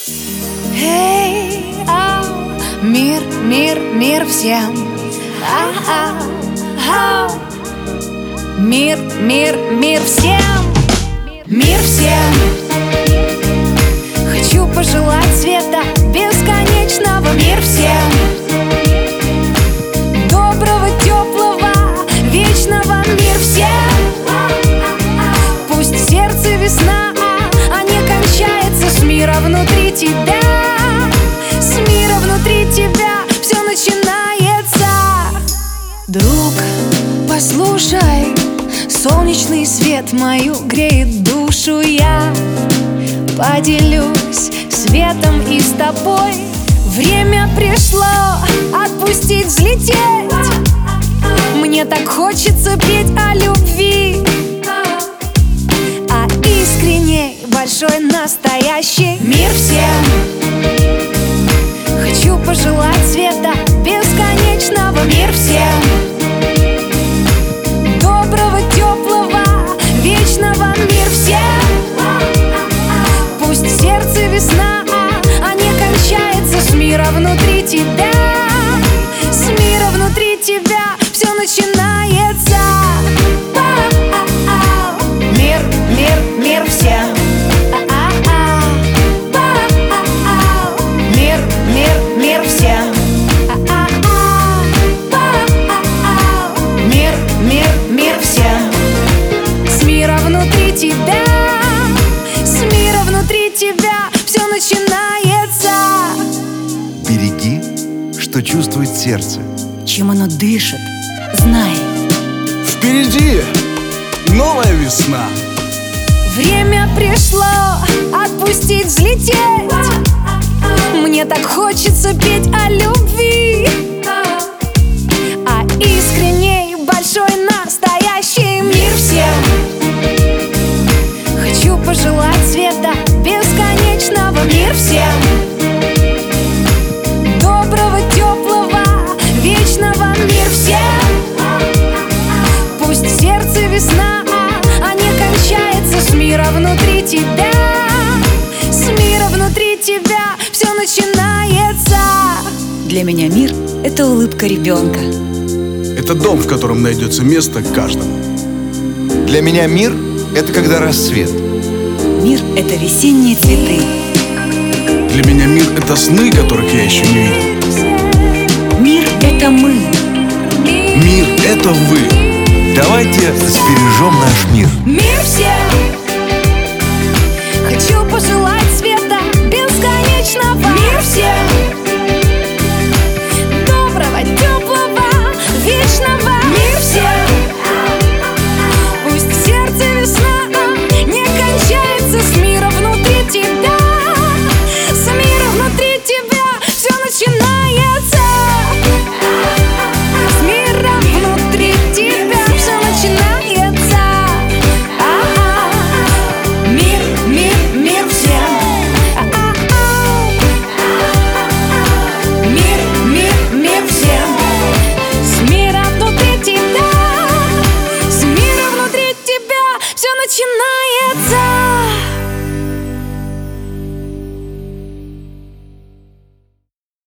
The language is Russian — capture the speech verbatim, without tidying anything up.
Эй, ау, мир, мир, мир всем. А-а-ау. Мир, мир, мир всем. Мир всем. Хочу пожелать света бесконечного. Мир всем. Доброго, теплого, вечного. Мир всем. Пусть в сердце весна, а не кончается с мира внутри тебя. С мира внутри тебя все начинается. Друг, послушай, солнечный свет мою греет душу. Я поделюсь светом и с тобой. Время пришло отпустить, взлететь. Мне так хочется петь о любви, а искренней, большой, настоящий. Мир всем. Хочу пожелать света бесконечного. Мир всем. Доброго, теплого, вечного. Мир всем. Пусть в сердце весна, а не кончается с мира внутри тебя. С мира внутри тебя все начинается. Мир, мир, мир всем. Мир, мир, мир всем. Мир, мир, мир всем. С мира внутри тебя. С мира внутри тебя все начинается. Береги, что чувствует сердце. Чем оно дышит, знай. Впереди новая весна. Время пришло отпустить, взлететь. Мне так хочется петь о любви, а искренней, большой, настоящий. Мир всем. Хочу пожелать света бесконечного. Мир всем. Доброго, теплого, вечного. Мир всем. Пусть в сердце весна, а не кончается с мира внутри тебя. С мира внутри тебя все начинается. Для меня мир — это улыбка ребенка. Это дом, в котором найдется место каждому. Для меня мир — это когда рассвет. Мир — это весенние цветы. Для меня мир — это сны, которых я еще не видел. Мир — это мы. Мир — это вы. Давайте сбережем наш мир. Мир всем. Хочу пожелать